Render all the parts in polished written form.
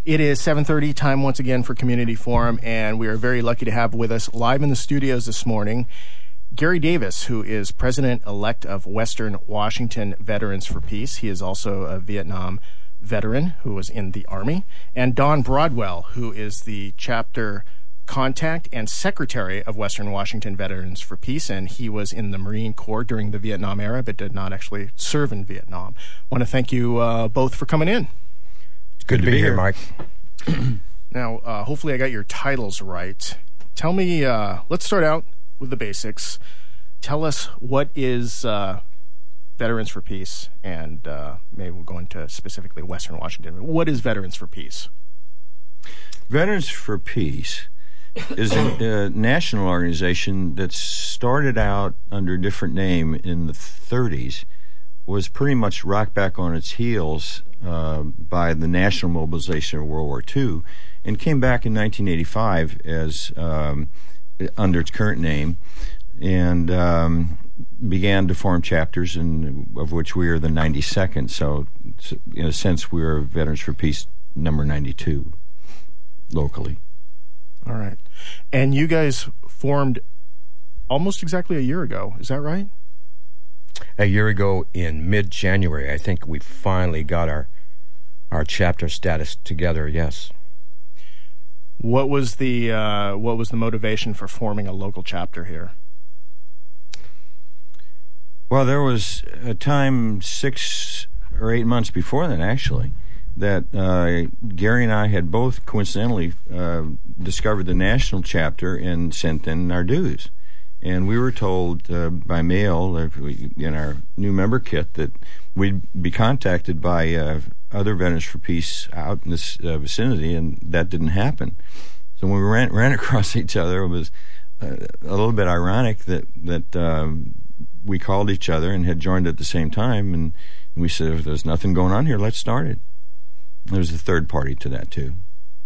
It is 7:30, time once again for Community Forum, and we are very lucky to have with us live in the studios this morning Gary Davis, who is President-elect of Western Washington Veterans for Peace. He is also a Vietnam veteran who was in the Army, and Don Broadwell, who is the chapter contact and secretary of Western Washington Veterans for Peace, and he was in the Marine Corps during the Vietnam era, but did not actually serve in Vietnam. I want to thank you both for coming in. Good to be here, Mike. Now, hopefully I got your titles right. Tell me, let's start out with the basics. Tell us what is Veterans for Peace, and maybe we'll go into specifically Western Washington. What is Veterans for Peace? Veterans for Peace is a national organization that started out under a different name in the 30s, was pretty much rocked back on its heels by the national mobilization of World War II, and came back in 1985 as under its current name, and began to form chapters, of which we are the 92nd. So, in a sense, we are Veterans for Peace number 92 locally. All right. And you guys formed almost exactly a year ago. Is that right? A year ago in mid-January, I think we finally got our chapter status together, yes. What was the motivation for forming a local chapter here? Well, there was a time 6 or 8 months before that, actually, that Gary and I had both coincidentally discovered the national chapter and sent in our dues. And we were told by mail in our new member kit that we'd be contacted by other Veterans for Peace out in this vicinity, and that didn't happen. So when we ran across each other, it was a little bit ironic that we called each other and had joined at the same time, and we said, if there's nothing going on here, let's start it. There's a third party to that, too.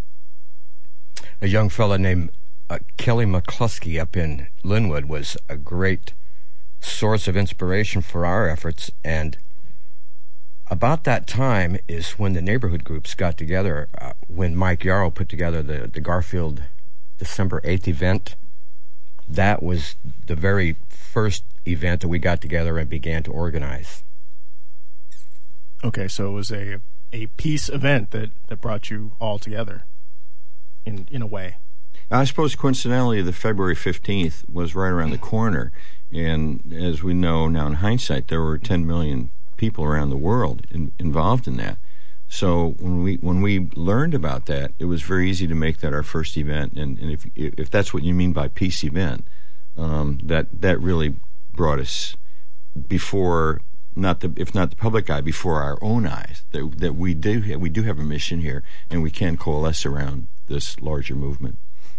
A young fellow named Kelly McCluskey up in Linwood was a great source of inspiration for our efforts, and about that time is when the neighborhood groups got together, when Mike Yarrow put together the Garfield December 8th event. That was the very first event that we got together and began to organize. Okay, so it was a peace event that brought you all together in a way. I suppose coincidentally the February 15th was right around the corner, and as we know now in hindsight, there were 10 million people around the world involved in that. So when we learned about that, it was very easy to make that our first event, and if that's what you mean by peace event, that really brought us before, if not the public eye, before our own eyes, that we do have a mission here, and we can coalesce around this larger movement.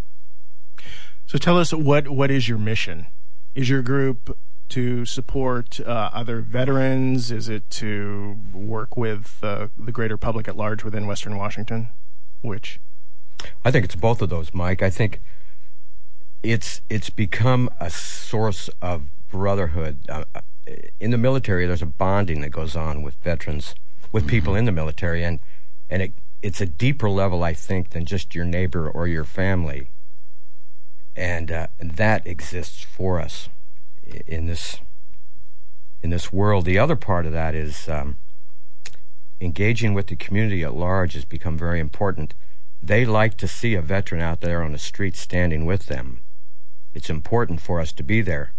So tell us, what is your mission? Is your group to support other veterans? Is it to work with the greater public at large within Western Washington? Which? I think it's both of those, Mike. I think it's become a source of brotherhood. In the military, there's a bonding that goes on with veterans, with people in the military, and it's a deeper level, I think, than just your neighbor or your family. And that exists for us in this world. The other part of that is engaging with the community at large has become very important. They like to see a veteran out there on the street standing with them. It's important for us to be there.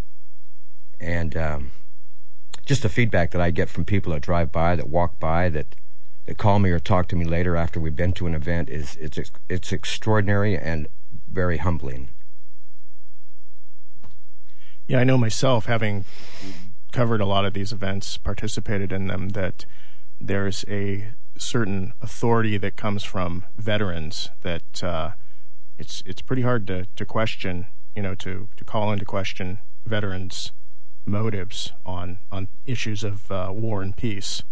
And just the feedback that I get from people that drive by, that walk by, that call me or talk to me later after we've been to an event it's extraordinary and very humbling. Yeah, I know myself, having covered a lot of these events, participated in them, that there's a certain authority that comes from veterans that it's pretty hard to question, to call into question veterans' motives on issues of war and peace.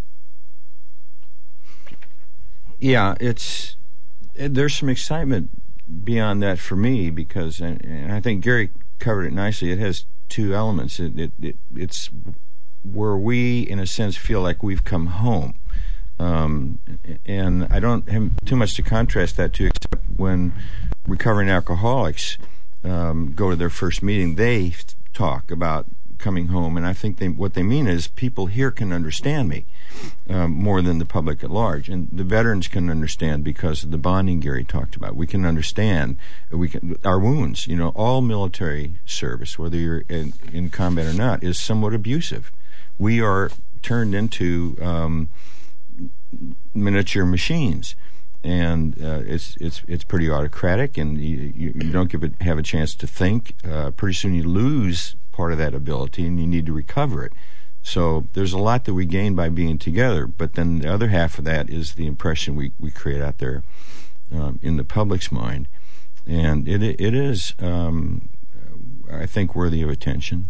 Yeah, there's some excitement beyond that for me, because, and I think Gary covered it nicely, it has two elements. It's where we, in a sense, feel like we've come home. And I don't have too much to contrast that to, except when recovering alcoholics go to their first meeting, they talk about coming home, and I think what they mean is people here can understand me more than the public at large, and the veterans can understand because of the bonding Gary talked about. We can understand our wounds. All military service, whether you're in combat or not, is somewhat abusive. We are turned into miniature machines, and it's pretty autocratic, and you don't have a chance to think. Pretty soon you lose part of that ability, and you need to recover it. So there's a lot that we gain by being together, but then the other half of that is the impression we create out there in the public's mind, and it is, I think, worthy of attention.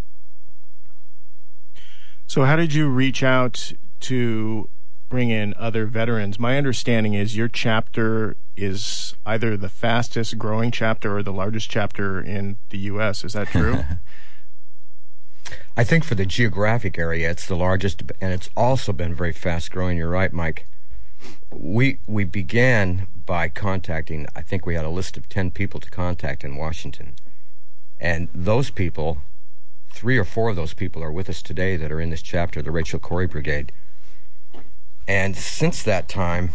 So how did you reach out to bring in other veterans? My understanding is your chapter is either the fastest growing chapter or the largest chapter in the U.S. Is that true? I think for the geographic area, it's the largest, and it's also been very fast growing. You're right, Mike. We began by contacting, I think we had a list of 10 people to contact in Washington. And those people, 3 or 4 of those people are with us today that are in this chapter, the Rachel Corrie Brigade. And since that time,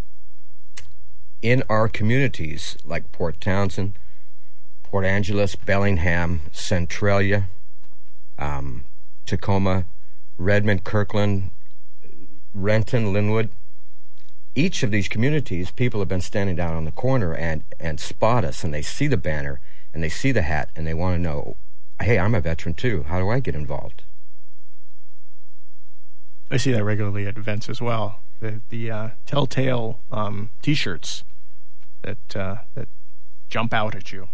in our communities like Port Townsend, Port Angeles, Bellingham, Centralia, Tacoma, Redmond, Kirkland, Renton, Linwood, each of these communities, people have been standing down on the corner and spot us, and they see the banner, and they see the hat, and they want to know, hey, I'm a veteran too. How do I get involved? I see that regularly at events as well. The telltale T-shirts that jump out at you.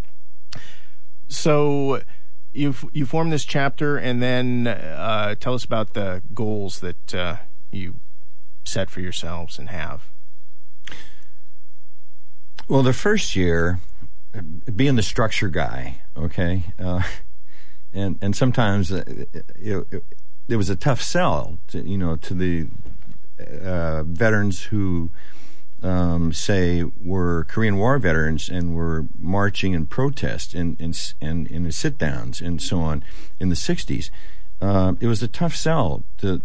So you formed this chapter, and then tell us about the goals that you set for yourselves and have. Well, the first year, being the structure guy, okay, and sometimes it was a tough sell to the veterans who say were Korean War veterans and were marching in protest and in the sit-downs and so on in the 60s. It was a tough sell to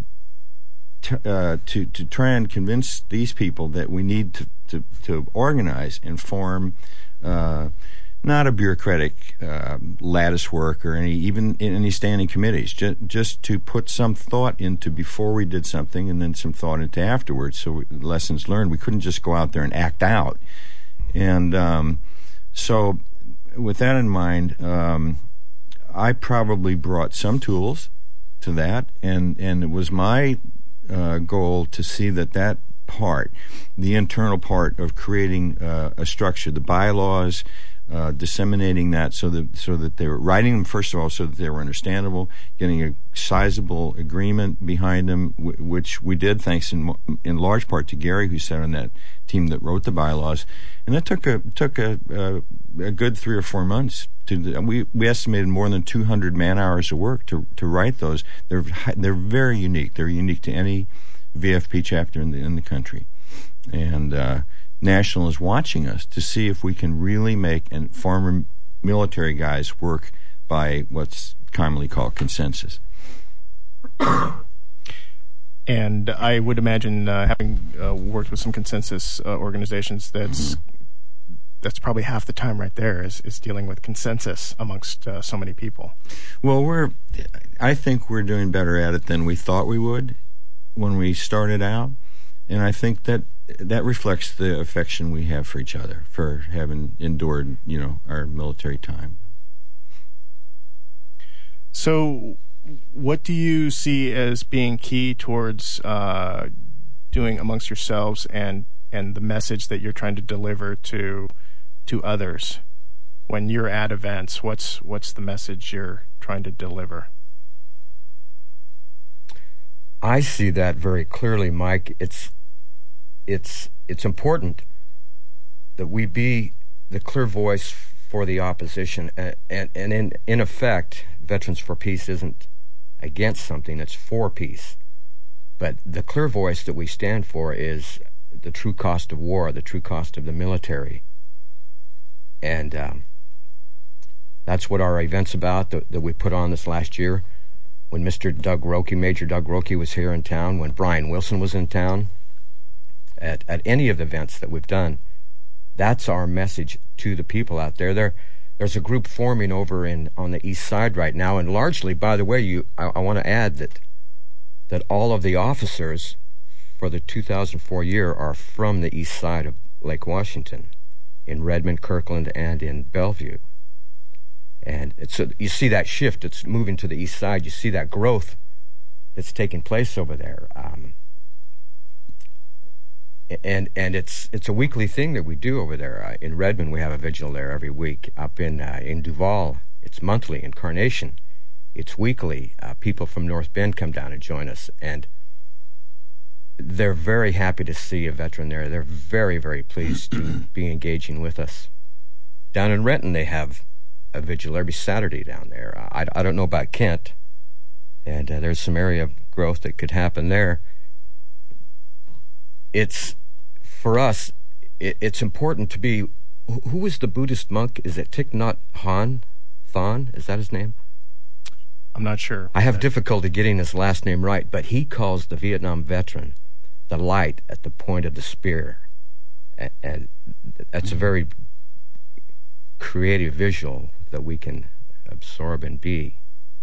try and convince these people that we need to organize and form not a bureaucratic lattice work or any standing committees, just to put some thought into before we did something and then some thought into afterwards. So lessons learned. We couldn't just go out there and act out. And so with that in mind, I probably brought some tools to that, and it was my goal to see that part, the internal part of creating a structure, the bylaws, disseminating that so that they were writing them, first of all, so that they were understandable, getting a sizable agreement behind them, which we did thanks in large part to Gary, who sat on that team that wrote the bylaws. And that took a good 3 or 4 months. We estimated more than 200 man-hours of work to write those. They're very unique. They're unique to any VFP chapter in the country. And National is watching us to see if we can really make former military guys work by what's commonly called consensus. And I would imagine, having worked with some consensus organizations, that's probably half the time right there is dealing with consensus amongst so many people. Well, I think we're doing better at it than we thought we would when we started out, and I think that reflects the affection we have for each other, for having endured, our military time. So what do you see as being key towards doing amongst yourselves and the message that you're trying to deliver to others when you're at events? What's the message you're trying to deliver? I see that very clearly, Mike. It's important that we be the clear voice for the opposition, and in effect, Veterans for Peace isn't against something; it's for peace. But the clear voice that we stand for is the true cost of war, the true cost of the military. And that's what our event's about that we put on this last year. When Major Doug Roque was here in town, when Brian Wilson was in town, at any of the events that we've done, that's our message to the people out there. There's a group forming over on the east side right now, and largely, by the way, I want to add that all of the officers for the 2004 year are from the east side of Lake Washington, in Redmond, Kirkland, and in Bellevue. And so you see that shift. It's moving to the east side. You see that growth that's taking place over there. And it's a weekly thing that we do over there. In Redmond, we have a vigil there every week. Up in Duval, it's monthly. In Carnation, it's weekly. People from North Bend come down and join us, and they're very happy to see a veteran there. They're very, very pleased to be engaging with us. Down in Renton, they have a vigil every Saturday down there. I don't know about Kent, and there's some area of growth that could happen there. It's, for us, it's important to be... Who was the Buddhist monk? Is it Thich Nhat Hanh? Is that his name? I'm not sure. I have difficulty getting his last name right, but he calls the Vietnam veteran the light at the point of the spear. And that's a very creative visual that we can absorb and be.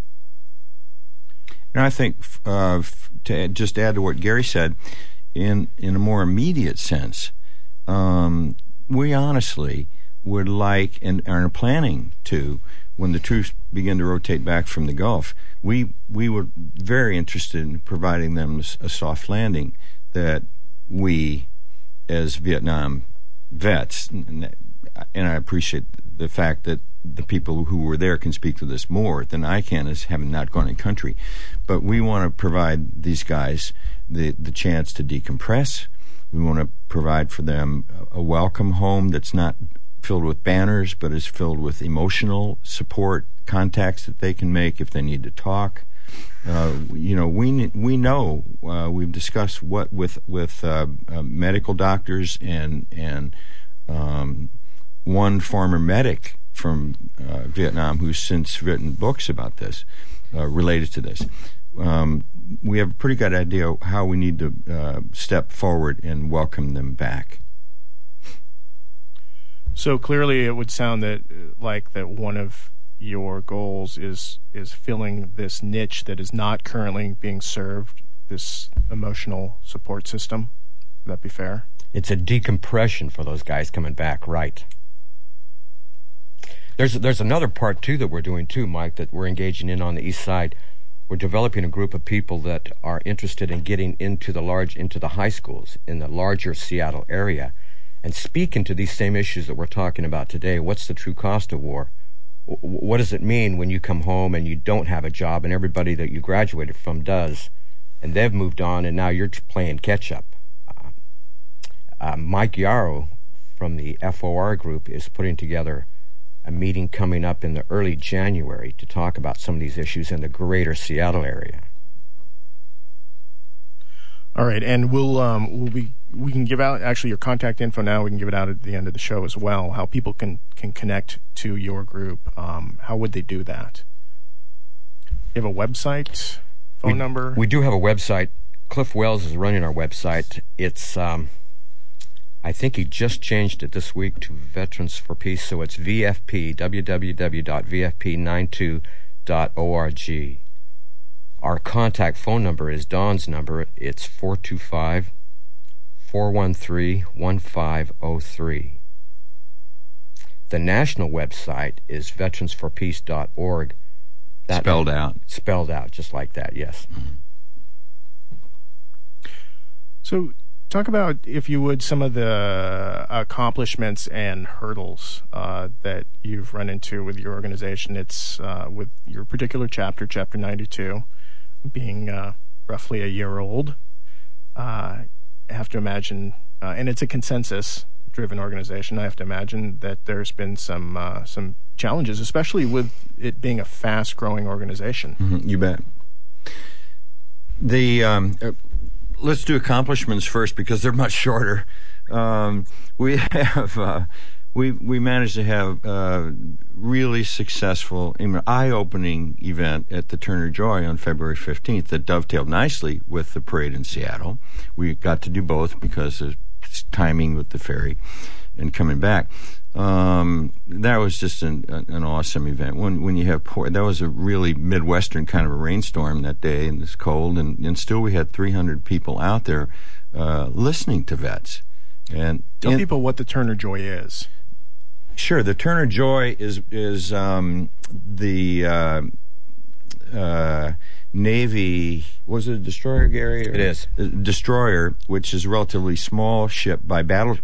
And I think, to just add to what Gary said, in a more immediate sense, we honestly would like, and are planning to, when the troops begin to rotate back from the Gulf, we were very interested in providing them a soft landing that we, as Vietnam vets, and I appreciate the fact that the people who were there can speak to this more than I can, as having not gone in country, but we want to provide these guys the chance to decompress. We want to provide for them a welcome home that's not filled with banners, but is filled with emotional support, contacts that they can make if they need to talk. We know we've discussed what with medical doctors and one former medic from Vietnam who's since written books about this, related to this. We have a pretty good idea how we need to step forward and welcome them back. So clearly, it would sound that one of your goals is filling this niche that is not currently being served, this emotional support system. Would that be fair? It's a decompression for those guys coming back, right? There's another part too that we're doing too, Mike, that we're engaging in on the east side. We're developing a group of people that are interested in getting into the high schools in the larger Seattle area and speaking to these same issues that we're talking about today. What's the true cost of war? What does it mean when you come home and you don't have a job and everybody that you graduated from does, and they've moved on and now you're playing catch up? Mike Yarrow from the FOR group is putting together a meeting coming up in the early January to talk about some of these issues in the greater Seattle area. All right, and we can give out actually your contact info now. We can give it out at the end of the show as well. How people can connect to your group. How would they do that? You have a website, phone number? We do have a website. Cliff Wells is running our website. It's I think he just changed it this week to Veterans for Peace, so it's VFP, www.vfp92.org. Our contact phone number is Dawn's number. It's 425-413-1503. The national website is veteransforpeace.org. Spelled out. Spelled out, just like that, yes. So talk about, if you would, some of the accomplishments and hurdles that you've run into with your organization. It's with your particular chapter, Chapter 92, being roughly a year old. I have to imagine, and it's a consensus-driven organization, I have to imagine that there's been some challenges, especially with it being a fast-growing organization. Mm-hmm, you bet. let's do accomplishments first because they're much shorter. We managed to have a really successful, eye-opening event at the Turner Joy on February 15th that dovetailed nicely with the parade in Seattle. We got to do both because of timing with the ferry and coming back. That was just an awesome event. When you have that was a really Midwestern kind of a rainstorm that day, and it's cold, and still we had 300 people out there listening to vets. And tell people what the Turner Joy is. Sure, the Turner Joy is the Navy. Was it a destroyer, Gary? It is a destroyer, which is a relatively small ship by battle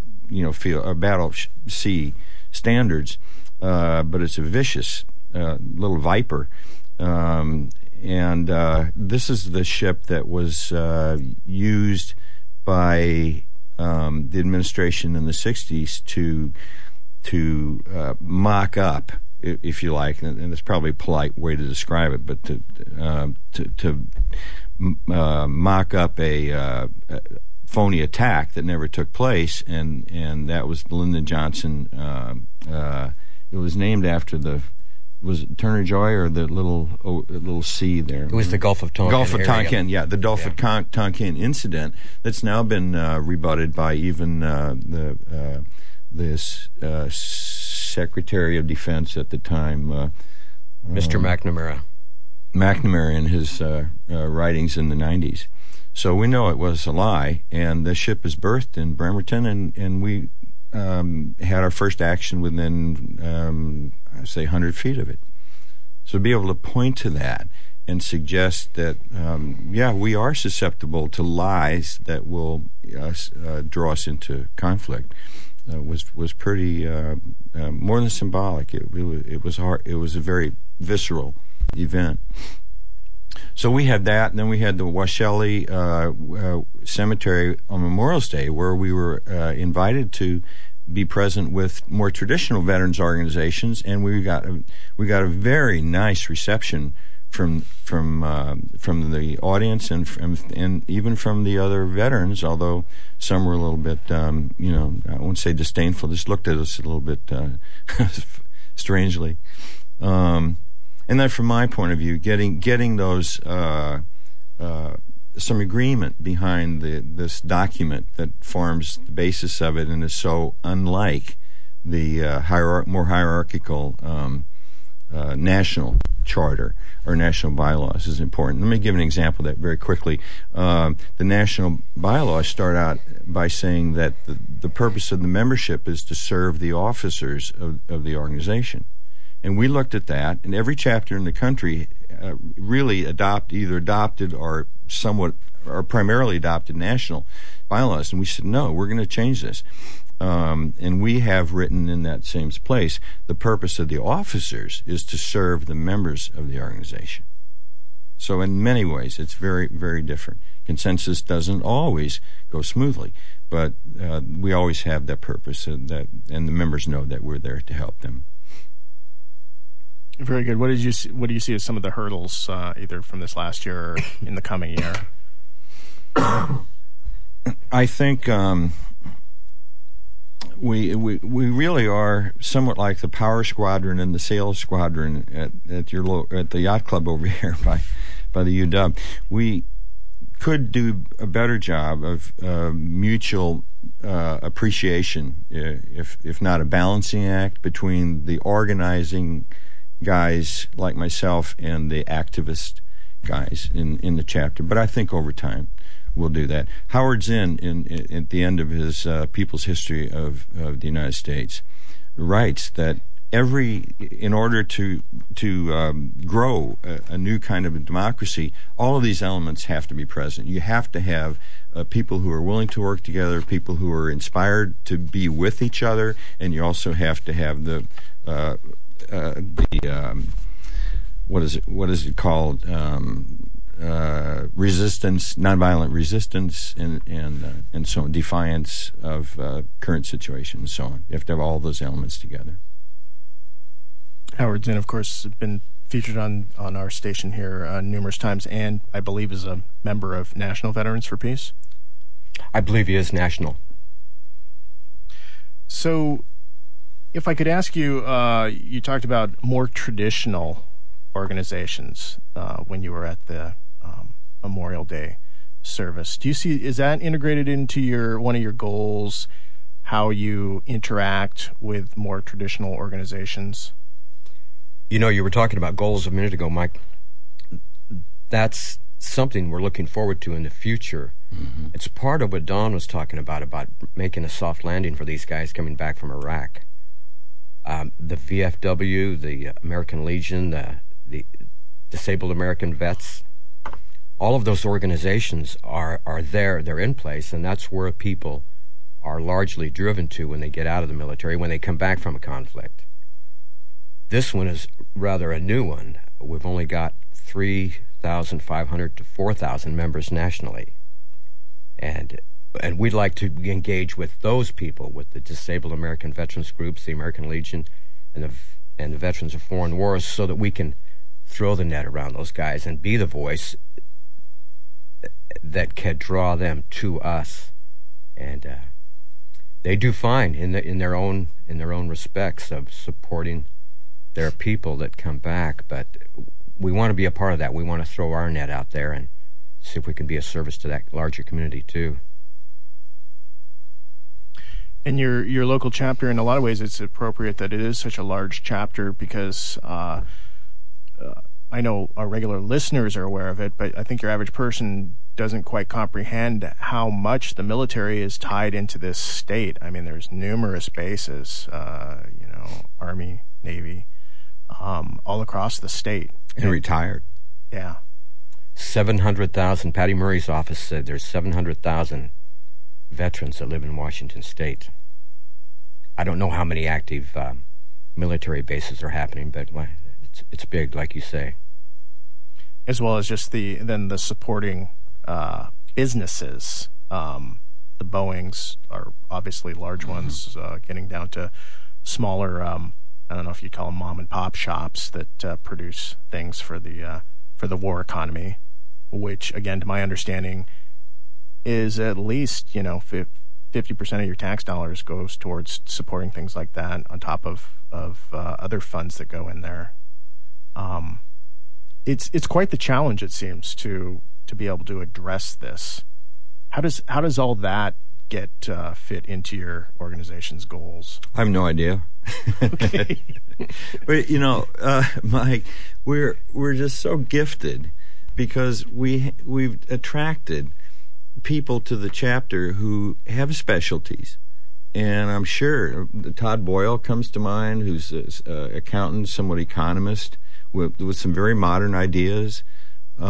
sea standards, but it's a vicious little Viper, and this is the ship that was used by the administration in the 60s to mock up, if you like, and it's probably a polite way to describe it, but to mock up a phony attack that never took place, and that was the Lyndon Johnson. It was named after was it Turner Joy or the little sea there? It was the Gulf of Tonkin. Gulf of Tonkin, yeah, the Gulf of Tonkin incident that's now been rebutted by even this Secretary of Defense at the time, Mr. McNamara. McNamara in his writings in the 90s. So we know it was a lie, and the ship is berthed in Bremerton, and we had our first action within, I'd say, 100 feet of it. So to be able to point to that and suggest that, we are susceptible to lies that will draw us into conflict was pretty more than symbolic. It was hard. It was a very visceral event. So we had that, and then we had the Washelli Cemetery on Memorial Day, where we were invited to be present with more traditional veterans organizations, and we got a very nice reception from the audience and even from the other veterans. Although some were a little bit, I won't say disdainful, just looked at us a little bit strangely. And then, from my point of view, getting those some agreement behind this document that forms the basis of it, and is so unlike the more hierarchical national charter or national bylaws is important. Let me give an example of that very quickly. The national bylaws start out by saying that the purpose of the membership is to serve the officers of the organization. And we looked at that, and every chapter in the country really either adopted or primarily adopted national bylaws. And we said, no, we're going to change this. And we have written in that same place, the purpose of the officers is to serve the members of the organization. So in many ways, it's very, very different. Consensus doesn't always go smoothly, but we always have that purpose, and the members know that we're there to help them. Very good. What do you see as some of the hurdles, either from this last year or in the coming year? I think we really are somewhat like the power squadron and the sales squadron at the yacht club over here by the UW. We could do a better job of mutual appreciation, if not a balancing act between the organizing guys like myself and the activist guys in the chapter. But I think over time we'll do that. Howard Zinn, at the end of his People's History of the United States, writes that in order to grow a new kind of a democracy, all of these elements have to be present. You have to have people who are willing to work together, people who are inspired to be with each other, and you also have to have the what is it called? Resistance, nonviolent resistance, and so on, defiance of current situation, and so on. You have to have all those elements together. Howard Zinn, of course, has been featured on our station here numerous times, and I believe is a member of National Veterans for Peace. I believe he is national. So, if I could ask you, you talked about more traditional organizations when you were at the Memorial Day service. Do you see, is that integrated into one of your goals, how you interact with more traditional organizations? You know, you were talking about goals a minute ago, Mike. That's something we're looking forward to in the future. Mm-hmm. It's part of what Don was talking about making a soft landing for these guys coming back from Iraq. The VFW, the American Legion, the Disabled American Vets, all of those organizations are there, they're in place, and that's where people are largely driven to when they get out of the military, when they come back from a conflict. This one is rather a new one. We've only got 3,500 to 4,000 members nationally. And we'd like to engage with those people, with the Disabled American Veterans Groups, the American Legion, and the Veterans of Foreign Wars, so that we can throw the net around those guys and be the voice that can draw them to us. And they do fine in their own respects of supporting their people that come back, but we want to be a part of that. We want to throw our net out there and see if we can be a service to that larger community too. And your local chapter, in a lot of ways, it's appropriate that it is such a large chapter because I know our regular listeners are aware of it, but I think your average person doesn't quite comprehend how much the military is tied into this state. I mean, there's numerous bases, Army, Navy, all across the state. And retired. Yeah. 700,000. Patty Murray's office said there's 700,000 veterans that live in Washington State. I don't know how many active military bases are happening, but it's big, like you say. As well as just the supporting businesses. The Boeings are obviously large ones, getting down to smaller. I don't know if you call them mom and pop shops that produce things for the war economy, which, again, to my understanding, is at least 50% of your tax dollars goes towards supporting things like that, on top of other funds that go in there. It's quite the challenge, it seems, to be able to address this. How does all that get fit into your organization's goals? I have no idea. Okay. But Mike, we're just so gifted because we've attracted people to the chapter who have specialties, and I'm sure Todd Boyle comes to mind, who's an accountant, somewhat economist, with some very modern ideas. We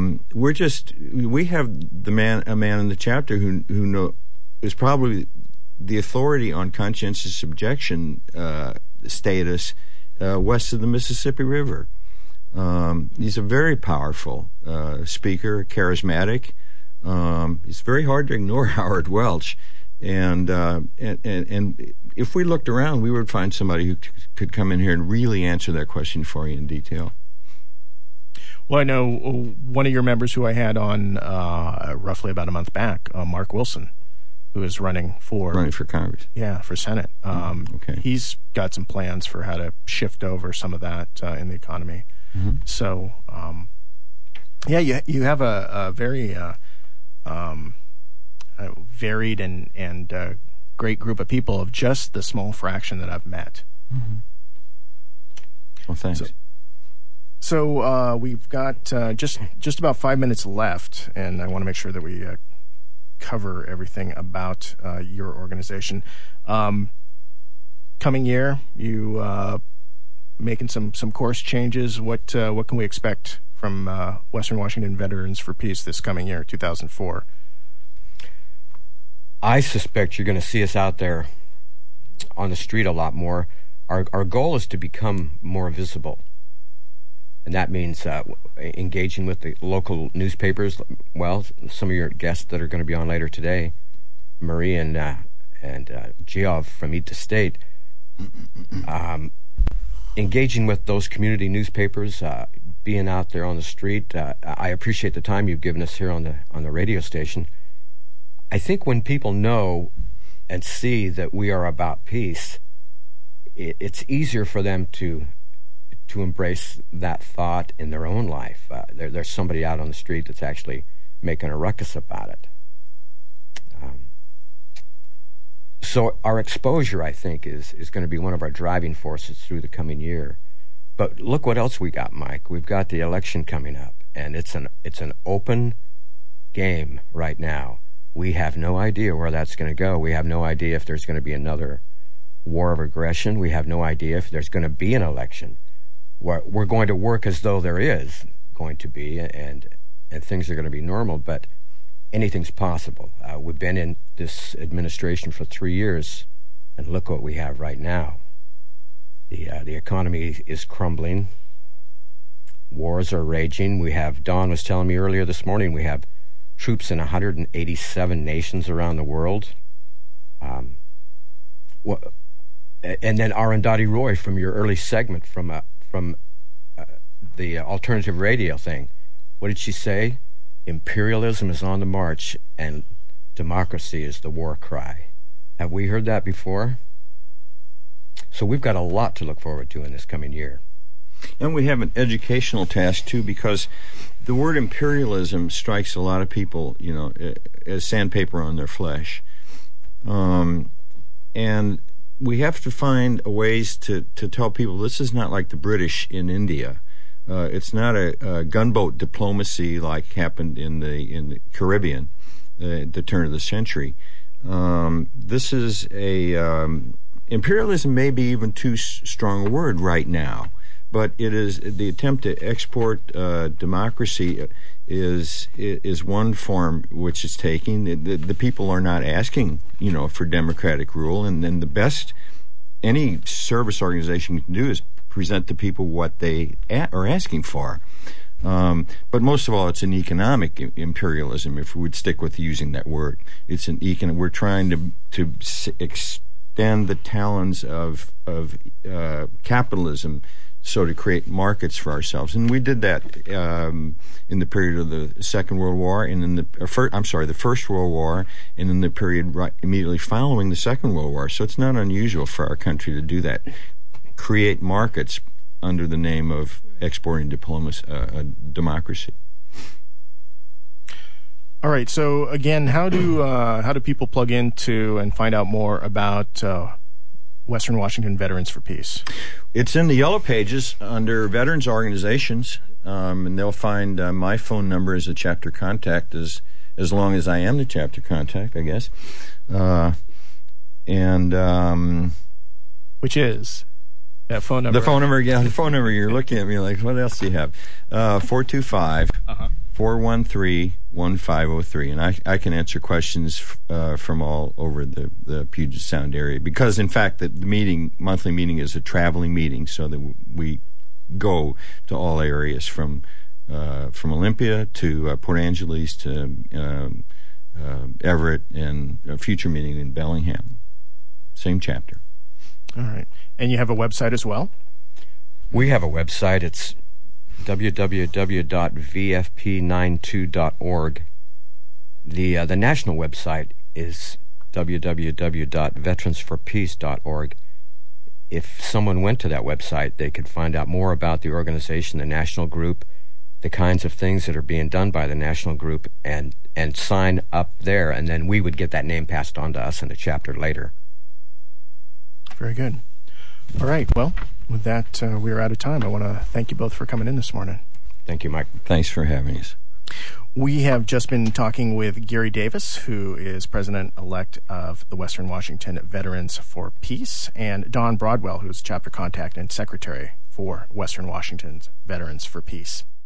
have a man in the chapter who is probably the authority on conscientious objection status west of the Mississippi River. He's a very powerful speaker, charismatic. It's very hard to ignore Howard Welch, and if we looked around, we would find somebody who could come in here and really answer that question for you in detail. Well, I know one of your members who I had on roughly about a month back, Mark Wilson, who is running for Congress. Yeah, for Senate. Okay. He's got some plans for how to shift over some of that in the economy. Mm-hmm. So, you have a very varied and great group of people of just the small fraction that I've met. Mm-hmm. Well, thanks. So we've got just about 5 minutes left, and I want to make sure that we cover everything about your organization. Coming year, you making some course changes. What can we expect from Western Washington Veterans for Peace this coming year, 2004? I suspect you're going to see us out there on the street a lot more. Our goal is to become more visible. And that means engaging with the local newspapers. Well, some of your guests that are going to be on later today, Marie and Geoff from Eat to State, engaging with those community newspapers, being out there on the street. I appreciate the time you've given us here on the radio station. I think when people know and see that we are about peace, it's easier for them to embrace that thought in their own life. There's somebody out on the street that's actually making a ruckus about it. So our exposure, I think, is going to be one of our driving forces through the coming year. But look what else we got, Mike. We've got the election coming up, and it's an open game right now. We have no idea where that's going to go. We have no idea if there's going to be another war of aggression. We have no idea if there's going to be an election. We're going to work as though there is going to be, and things are going to be normal, but anything's possible. We've been in this administration for 3 years, and look what we have right now. The economy is crumbling. Wars are raging. Dawn was telling me earlier this morning, we have troops in 187 nations around the world. And then Arundhati Roy, from your early segment from the alternative radio thing, what did she say? Imperialism is on the march and democracy is the war cry. Have we heard that before? So we've got a lot to look forward to in this coming year. And we have an educational task, too, because the word imperialism strikes a lot of people, as sandpaper on their flesh. And we have to find ways to tell people this is not like the British in India. It's not a gunboat diplomacy like happened in the Caribbean at the turn of the century. This is imperialism may be even too strong a word right now, but it is the attempt to export democracy is one form which is taking. The people are not asking, for democratic rule, and then the best any service organization can do is present to people what they are asking for. But most of all, it's an economic imperialism, if we would stick with using that word. It's we're trying to extend the talons of capitalism, so to create markets for ourselves. And we did that in the period of the Second World War, and in the First World War, and in the period immediately following the Second World War. So it's not unusual for our country to do that. Create markets under the name of exporting democracy. All right. So again, how do people plug into and find out more about Western Washington Veterans for Peace? It's in the Yellow Pages under Veterans Organizations, and they'll find my phone number as a chapter contact as long as I am the chapter contact, I guess. Which is? That phone number. The phone number, yeah, the phone number. You're looking at me like, what else do you have? 425-413-1503. And I can answer questions from all over the Puget Sound area. Because, in fact, the monthly meeting is a traveling meeting, so that we go to all areas from Olympia to Port Angeles to Everett, and a future meeting in Bellingham. Same chapter. All right. And you have a website as well? We have a website. It's www.vfp92.org. The national website is www.veteransforpeace.org. If someone went to that website, they could find out more about the organization, the national group, the kinds of things that are being done by the national group, and sign up there, and then we would get that name passed on to us in a chapter later. Very good. All right. Well, with that, we are out of time. I want to thank you both for coming in this morning. Thank you, Mike. Thanks for having us. We have just been talking with Gary Davis, who is president-elect of the Western Washington Veterans for Peace, and Dawn Broadwell, who is chapter contact and secretary for Western Washington's Veterans for Peace.